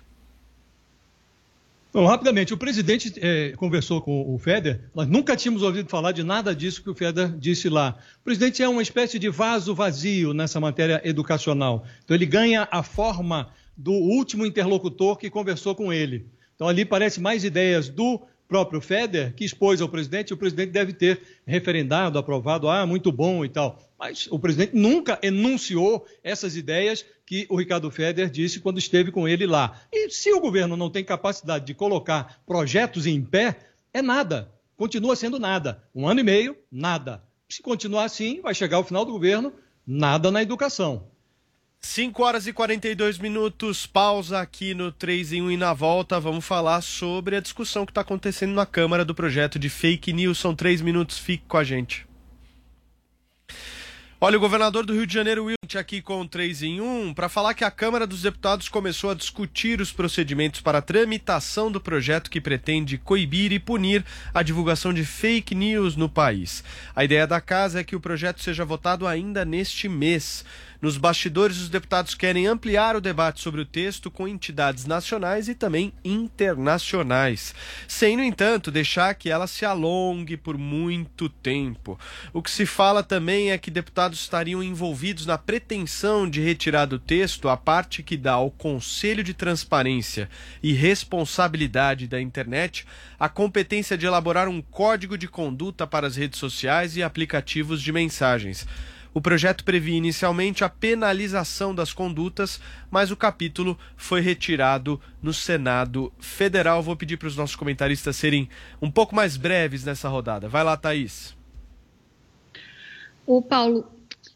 Speaker 4: Bom, rapidamente, o presidente é, conversou com o Feder, nós nunca tínhamos ouvido falar de nada disso que o Feder disse lá. O presidente é uma espécie de vaso vazio nessa matéria educacional. Então ele ganha a forma do último interlocutor que conversou com ele. Então, ali parece mais ideias do próprio Feder, que expôs ao presidente, e o presidente deve ter referendado, aprovado, ah, muito bom e tal. Mas o presidente nunca enunciou essas ideias que o Ricardo Feder disse quando esteve com ele lá. E se o governo não tem capacidade de colocar projetos em pé, é nada. Continua sendo nada. Um ano e meio, nada. Se continuar assim, vai chegar o final do governo, nada na educação.
Speaker 2: cinco horas e quarenta e dois minutos, pausa aqui no três em um e na volta vamos falar sobre a discussão que está acontecendo na Câmara do projeto de fake news. São três minutos, fique com a gente. Olha, o governador do Rio de Janeiro, Wilson, aqui com o três em um, para falar que a Câmara dos Deputados começou a discutir os procedimentos para a tramitação do projeto que pretende coibir e punir a divulgação de fake news no país. A ideia da casa é que o projeto seja votado ainda neste mês. Nos bastidores, os deputados querem ampliar o debate sobre o texto com entidades nacionais e também internacionais, sem, no entanto, deixar que ela se alongue por muito tempo. O que se fala também é que deputados estariam envolvidos na pretensão de retirar do texto a parte que dá ao Conselho de Transparência e Responsabilidade da Internet a competência de elaborar um código de conduta para as redes sociais e aplicativos de mensagens. O projeto previa inicialmente a penalização das condutas, mas o capítulo foi retirado no Senado Federal. Vou pedir para os nossos comentaristas serem um pouco mais breves nessa rodada. Vai lá, Thaís.
Speaker 5: Ô, Paulo,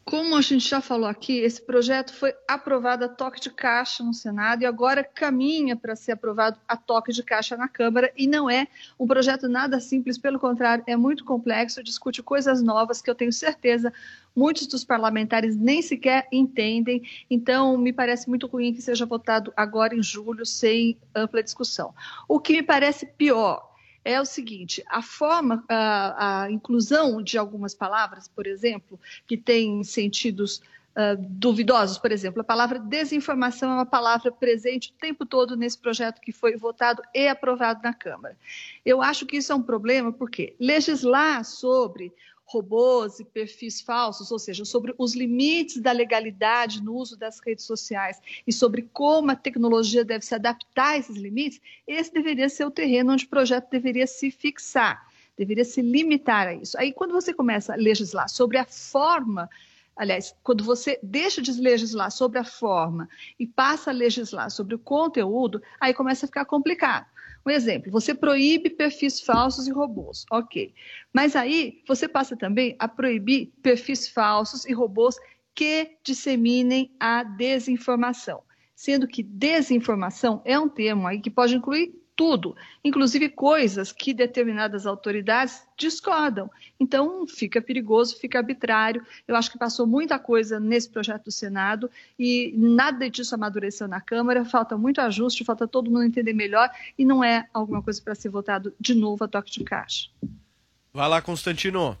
Speaker 5: Como a gente já falou aqui, esse projeto foi aprovado a toque de caixa no Senado e agora caminha para ser aprovado a toque de caixa na Câmara, e não é um projeto nada simples, pelo contrário, é muito complexo, discute coisas novas que eu tenho certeza muitos dos parlamentares nem sequer entendem, então me parece muito ruim que seja votado agora em julho sem ampla discussão. O que me parece pior é o seguinte: a forma, a, a inclusão de algumas palavras, por exemplo, que têm sentidos uh, duvidosos, por exemplo, a palavra desinformação é uma palavra presente o tempo todo nesse projeto que foi votado e aprovado na Câmara. Eu acho que isso é um problema, porque legislar sobre robôs e perfis falsos, ou seja, sobre os limites da legalidade no uso das redes sociais e sobre como a tecnologia deve se adaptar a esses limites, esse deveria ser o terreno onde o projeto deveria se fixar, deveria se limitar a isso. Aí, quando você começa a legislar sobre a forma, aliás, quando você deixa de legislar sobre a forma e passa a legislar sobre o conteúdo, aí começa a ficar complicado. Um exemplo, você proíbe perfis falsos e robôs, ok. Mas aí você passa também a proibir perfis falsos e robôs que disseminem a desinformação, sendo que desinformação é um termo aí que pode incluir tudo, inclusive coisas que determinadas autoridades discordam. Então, fica perigoso, fica arbitrário. Eu acho que passou muita coisa nesse projeto do Senado e nada disso amadureceu na Câmara. Falta muito ajuste, falta todo mundo entender melhor e não é alguma coisa para ser votado de novo a toque de caixa.
Speaker 2: Vai lá, Constantino.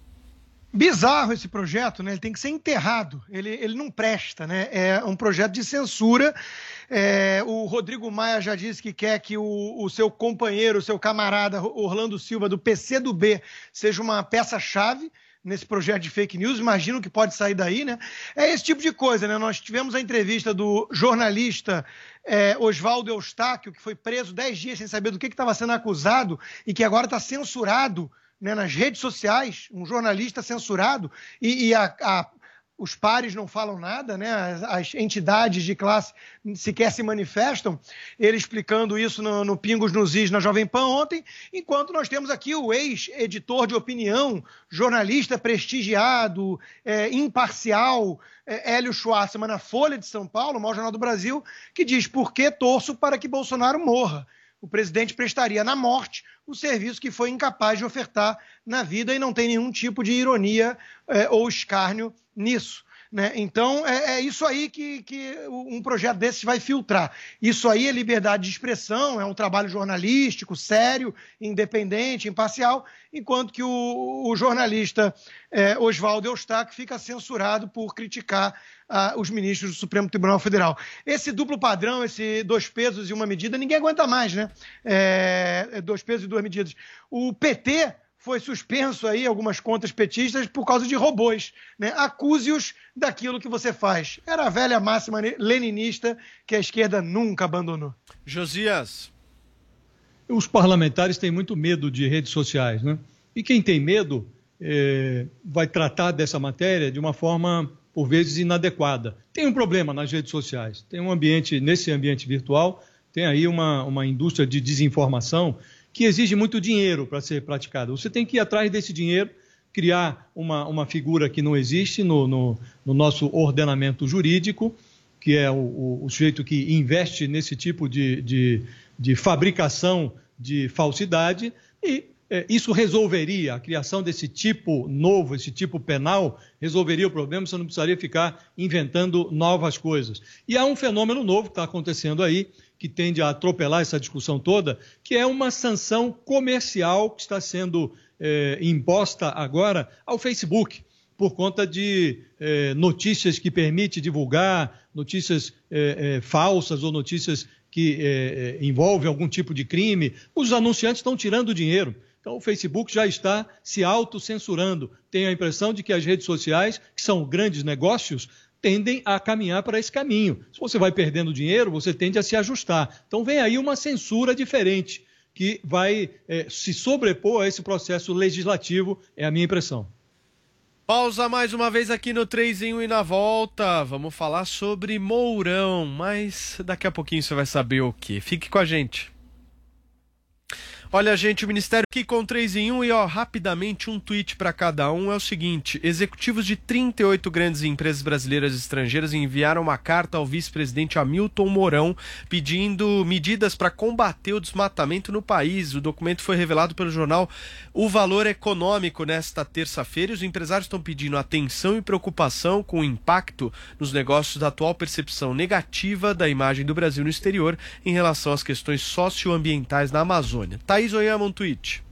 Speaker 3: Bizarro esse projeto, né? Ele tem que ser enterrado, ele, ele não presta, né? É um projeto de censura. É, o Rodrigo Maia já disse que quer que o, o seu companheiro, o seu camarada Orlando Silva, do P C do B, seja uma peça-chave nesse projeto de fake news. Imagino que pode sair daí, né? É esse tipo de coisa, né? Nós tivemos a entrevista do jornalista é, Oswaldo Eustáquio, que foi preso dez dias sem saber do que estava sendo acusado e que agora está censurado, né, nas redes sociais, um jornalista censurado, e, e a, a, os pares não falam nada, né, as, as entidades de classe sequer se manifestam, ele explicando isso no, no Pingos nos Is, na Jovem Pan ontem, enquanto nós temos aqui o ex-editor de opinião, jornalista prestigiado, é, imparcial, é, Hélio Schwartzman, na Folha de São Paulo, o maior jornal do Brasil, que diz: por que torço para que Bolsonaro morra? O presidente prestaria na morte o serviço que foi incapaz de ofertar na vida, e não tem nenhum tipo de ironia é, ou escárnio nisso, né? Então, é, é isso aí que, que um projeto desses vai filtrar. Isso aí é liberdade de expressão, é um trabalho jornalístico, sério, independente, imparcial, enquanto que o, o jornalista é, Oswaldo Eustáquio fica censurado por criticar ah, os ministros do Supremo Tribunal Federal. Esse duplo padrão, esse dois pesos e uma medida, ninguém aguenta mais, né? É, dois pesos e duas medidas. O P T foi suspenso aí, algumas contas petistas, por causa de robôs, né? Acuse-os daquilo que você faz. Era a velha máxima leninista que a esquerda nunca abandonou.
Speaker 2: Josias.
Speaker 4: Os parlamentares têm muito medo de redes sociais, né? E quem tem medo é, vai tratar dessa matéria de uma forma, por vezes, inadequada. Tem um problema nas redes sociais. Tem um ambiente, nesse ambiente virtual, tem aí uma, uma indústria de desinformação que exige muito dinheiro para ser praticada. Você tem que ir atrás desse dinheiro, criar uma, uma figura que não existe no, no, no nosso ordenamento jurídico, que é o, o, o sujeito que investe nesse tipo de, de, de fabricação de falsidade, e é, isso resolveria, a criação desse tipo novo, esse tipo penal, resolveria o problema, você não precisaria ficar inventando novas coisas. E há um fenômeno novo que está acontecendo aí, que tende a atropelar essa discussão toda, que é uma sanção comercial que está sendo é, imposta agora ao Facebook, por conta de é, notícias que permite divulgar, notícias é, é, falsas ou notícias que é, é, envolvem algum tipo de crime. Os anunciantes estão tirando dinheiro. Então o Facebook já está se autocensurando. Tenho a impressão de que as redes sociais, que são grandes negócios, tendem a caminhar para esse caminho. Se você vai perdendo dinheiro, você tende a se ajustar. Então vem aí uma censura diferente, que vai é, se sobrepor a esse processo legislativo, é a minha impressão.
Speaker 2: Pausa mais uma vez aqui no três em um e na volta. Vamos falar sobre Mourão, mas daqui a pouquinho você vai saber o quê. Fique com a gente. Olha, gente, o Ministério aqui com três em um e, ó, rapidamente um tweet para cada um é o seguinte: executivos de trinta e oito grandes empresas brasileiras e estrangeiras enviaram uma carta ao vice-presidente Hamilton Mourão pedindo medidas para combater o desmatamento no país. O documento foi revelado pelo jornal O Valor Econômico nesta terça-feira e os empresários estão pedindo atenção e preocupação com o impacto nos negócios da atual percepção negativa da imagem do Brasil no exterior em relação às questões socioambientais na Amazônia. Thaís Oyama, um tweet.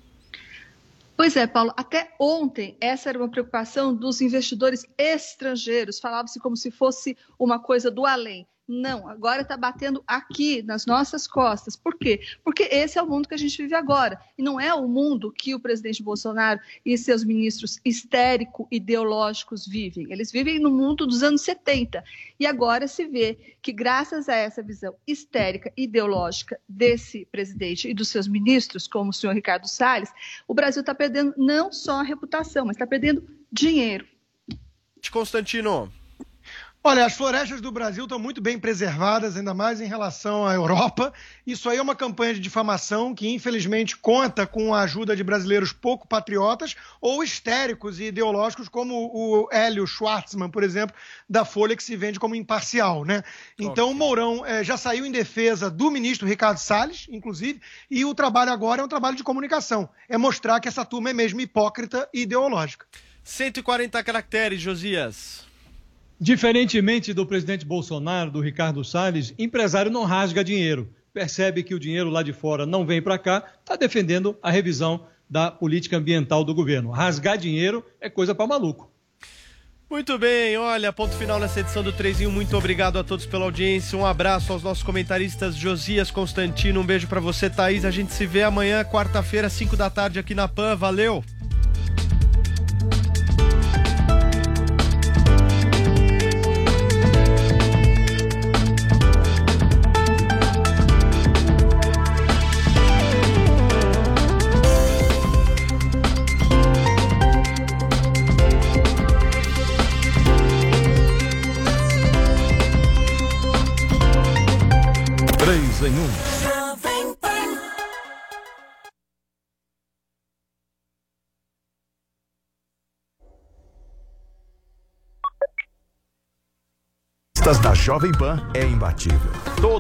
Speaker 5: Pois é, Paulo, até ontem essa era uma preocupação dos investidores estrangeiros, falava-se como se fosse uma coisa do além. Não, agora está batendo aqui nas nossas costas. Por quê? Porque esse é o mundo que a gente vive agora. E não é o mundo que o presidente Bolsonaro e seus ministros histérico-ideológicos vivem. Eles vivem no mundo dos anos setenta. E agora se vê que, graças a essa visão histérica ideológica desse presidente e dos seus ministros, como o senhor Ricardo Salles, o Brasil está perdendo não só a reputação, mas está perdendo dinheiro.
Speaker 2: Constantino.
Speaker 3: Olha, as florestas do Brasil estão muito bem preservadas, ainda mais em relação à Europa. Isso aí é uma campanha de difamação que, infelizmente, conta com a ajuda de brasileiros pouco patriotas ou histéricos e ideológicos, como o Hélio Schwartzman, por exemplo, da Folha, que se vende como imparcial, né? Então, okay. O Mourão eh, já saiu em defesa do ministro Ricardo Salles, inclusive, e o trabalho agora é um trabalho de comunicação. É mostrar que essa turma é mesmo hipócrita e ideológica.
Speaker 2: cento e quarenta caracteres, Josias.
Speaker 4: Diferentemente do presidente Bolsonaro, do Ricardo Salles, empresário não rasga dinheiro. Percebe que o dinheiro lá de fora não vem para cá, está defendendo a revisão da política ambiental do governo. Rasgar dinheiro é coisa para maluco.
Speaker 2: Muito bem, olha, ponto final nessa edição do três em um. Muito obrigado a todos pela audiência. Um abraço aos nossos comentaristas Josias, Constantino. Um beijo para você, Thaís. A gente se vê amanhã, quarta-feira, cinco da tarde aqui na Pan. Valeu!
Speaker 1: três em um.
Speaker 7: Da Jovem Pan é imbatível. Todo